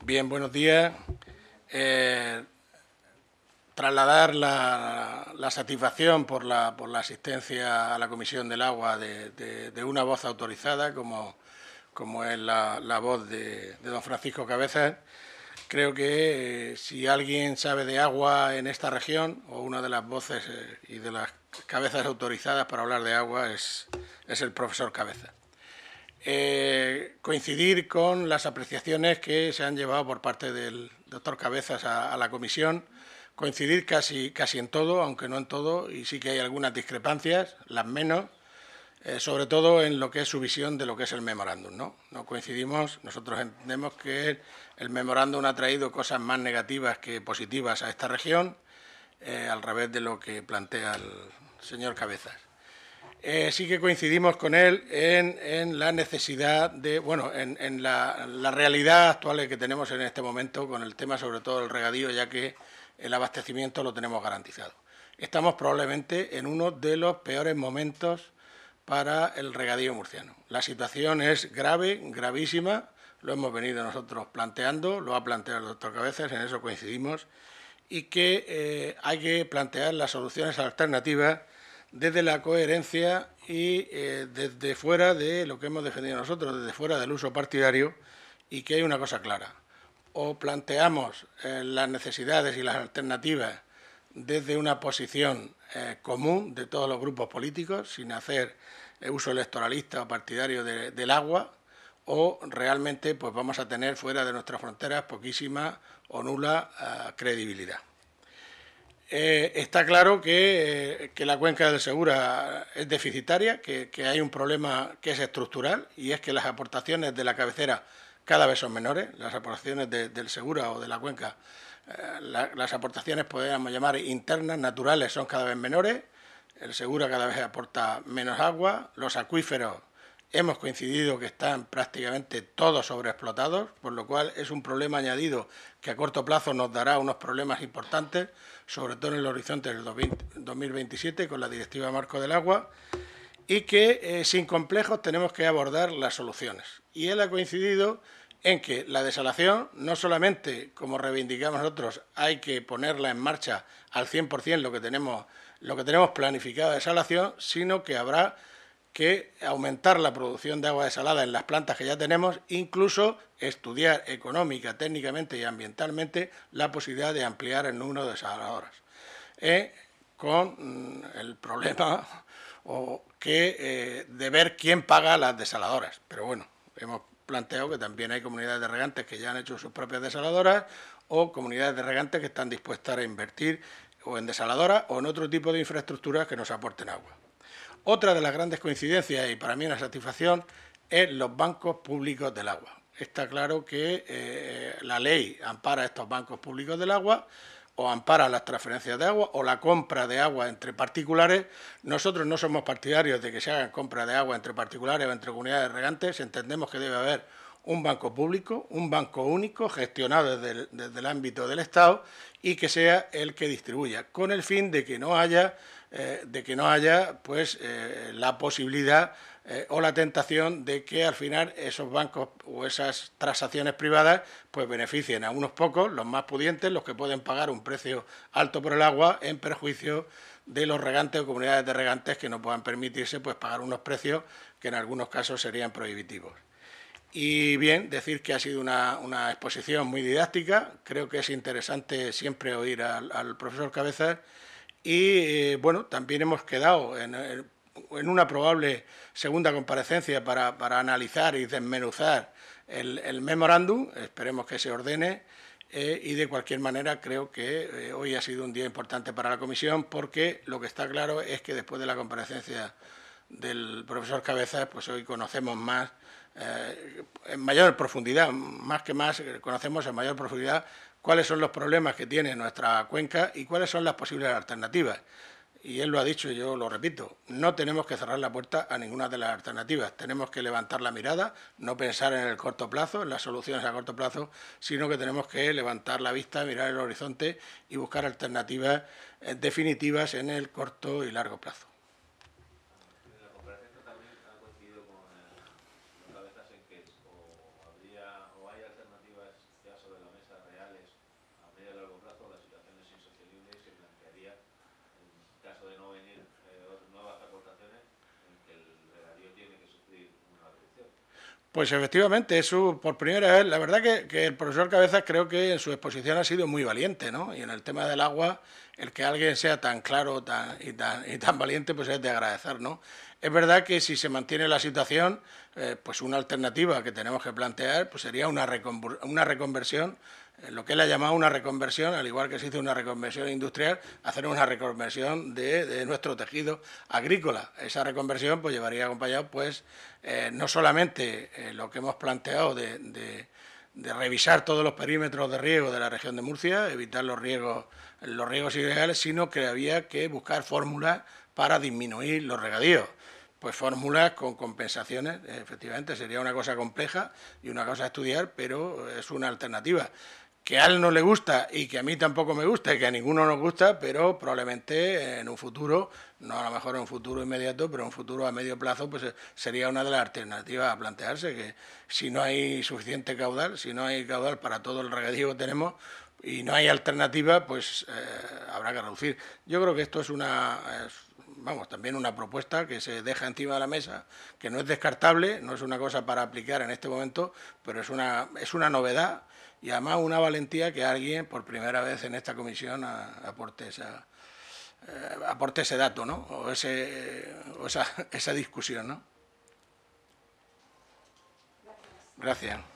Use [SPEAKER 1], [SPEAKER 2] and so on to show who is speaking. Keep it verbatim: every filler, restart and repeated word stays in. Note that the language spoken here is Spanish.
[SPEAKER 1] Bien, buenos días. Eh, trasladar la, la satisfacción por la, por la asistencia a la Comisión del Agua de, de, de una voz autorizada, como, como es la, la voz de, de don Francisco Cabezas. Creo que eh, si alguien sabe de agua en esta región, o una de las voces eh, y de las cabezas autorizadas para hablar de agua, es, es el profesor Cabezas. Eh, coincidir con las apreciaciones que se han llevado por parte del doctor Cabezas a, a la comisión, coincidir casi, casi en todo, aunque no en todo, y sí que hay algunas discrepancias, las menos, eh, sobre todo en lo que es su visión de lo que es el memorándum, ¿no? No coincidimos, nosotros entendemos que el memorándum ha traído cosas más negativas que positivas a esta región, eh, al revés de lo que plantea el señor Cabezas. Eh, sí que coincidimos con él en, en la necesidad de, bueno, en, en la, la realidad actual que tenemos en este momento con el tema sobre todo del regadío, ya que el abastecimiento lo tenemos garantizado. Estamos probablemente en uno de los peores momentos para el regadío murciano. La situación es grave, gravísima, lo hemos venido nosotros planteando, lo ha planteado el doctor Cabezas, en eso coincidimos, y que eh, hay que plantear las soluciones alternativas desde la coherencia y eh, desde fuera de lo que hemos defendido nosotros, desde fuera del uso partidario, y que hay una cosa clara. O planteamos eh, las necesidades y las alternativas desde una posición eh, común de todos los grupos políticos, sin hacer eh, uso electoralista o partidario de, del agua, o realmente pues vamos a tener fuera de nuestras fronteras poquísima o nula uh, credibilidad. Eh, está claro que, eh, que la cuenca del Segura es deficitaria, que, que hay un problema que es estructural, y es que las aportaciones de la cabecera cada vez son menores. Las aportaciones de, del Segura o de la cuenca, eh, la, las aportaciones podríamos llamar internas, naturales, son cada vez menores. El Segura cada vez aporta menos agua. Los acuíferos hemos coincidido que están prácticamente todos sobreexplotados, por lo cual es un problema añadido que a corto plazo nos dará unos problemas importantes, sobre todo en el horizonte del dos mil veintisiete con la Directiva Marco del Agua, y que eh, sin complejos tenemos que abordar las soluciones. Y él ha coincidido en que la desalación, no solamente, como reivindicamos nosotros, hay que ponerla en marcha al cien por cien lo que tenemos, lo que tenemos planificado de desalación, sino que habrá que aumentar la producción de agua desalada en las plantas que ya tenemos, incluso estudiar económica, técnicamente y ambientalmente la posibilidad de ampliar el número de desaladoras. Eh, con mm, el problema o que eh, de ver quién paga las desaladoras. Pero bueno, hemos planteado que también hay comunidades de regantes que ya han hecho sus propias desaladoras o comunidades de regantes que están dispuestas a invertir o en desaladoras o en otro tipo de infraestructuras que nos aporten agua. Otra de las grandes coincidencias, y para mí una satisfacción, es los bancos públicos del agua. Está claro que eh, la ley ampara estos bancos públicos del agua, o ampara las transferencias de agua, o la compra de agua entre particulares. Nosotros no somos partidarios de que se hagan compras de agua entre particulares o entre comunidades regantes. Entendemos que debe haber un banco público, un banco único, gestionado desde el, desde el ámbito del Estado, y que sea el que distribuya, con el fin de que no haya Eh, de que no haya pues eh, la posibilidad eh, o la tentación de que al final esos bancos o esas transacciones privadas pues beneficien a unos pocos, los más pudientes, los que pueden pagar un precio alto por el agua, en perjuicio de los regantes o comunidades de regantes que no puedan permitirse pues pagar unos precios que en algunos casos serían prohibitivos. Y bien, decir que ha sido una, una exposición muy didáctica. Creo que es interesante siempre oír al, al profesor Cabezas. Y eh, bueno, también hemos quedado en, en una probable segunda comparecencia para, para analizar y desmenuzar el, el memorándum. Esperemos que se ordene eh, y de cualquier manera creo que eh, hoy ha sido un día importante para la comisión, porque lo que está claro es que después de la comparecencia del profesor Cabezas, pues hoy conocemos más, eh, en mayor profundidad, más que más, conocemos en mayor profundidad cuáles son los problemas que tiene nuestra cuenca y cuáles son las posibles alternativas. Y él lo ha dicho y yo lo repito, no tenemos que cerrar la puerta a ninguna de las alternativas, tenemos que levantar la mirada, no pensar en el corto plazo, en las soluciones a corto plazo, sino que tenemos que levantar la vista, mirar el horizonte y buscar alternativas eh, definitivas en el corto y largo plazo.
[SPEAKER 2] caso de no venir eh, nuevas aportaciones, en que el regadío tiene que sufrir una reducción.
[SPEAKER 1] Pues efectivamente, eso por primera vez, la verdad que, que el profesor Cabezas creo que en su exposición ha sido muy valiente, ¿no? Y en el tema del agua, el que alguien sea tan claro tan, y, tan, y tan valiente, pues es de agradecer, ¿no? Es verdad que si se mantiene la situación, eh, pues una alternativa que tenemos que plantear pues sería una, una reconversión, eh, lo que él ha llamado una reconversión, al igual que se hizo una reconversión industrial, hacer una reconversión de, de nuestro tejido agrícola. Esa reconversión pues llevaría acompañado pues eh, no solamente eh, lo que hemos planteado de, de de revisar todos los perímetros de riego de la región de Murcia, evitar los riegos, los riegos ilegales, sino que había que buscar fórmulas para disminuir los regadíos. Pues fórmulas con compensaciones, efectivamente, sería una cosa compleja y una cosa a estudiar, pero es una alternativa. Que a él no le gusta y que a mí tampoco me gusta y que a ninguno nos gusta, pero probablemente en un futuro, no a lo mejor en un futuro inmediato, pero en un futuro a medio plazo, pues sería una de las alternativas a plantearse, que si no hay suficiente caudal, si no hay caudal para todo el regadío que tenemos y no hay alternativa, pues eh, habrá que reducir. Yo creo que esto es una... Es, vamos, también una propuesta que se deja encima de la mesa, que no es descartable, no es una cosa para aplicar en este momento, pero es una, es una novedad y además una valentía que alguien por primera vez en esta comisión aporte, esa, eh, aporte ese dato, ¿no? O, ese, o esa, esa discusión, ¿no? Gracias. Gracias.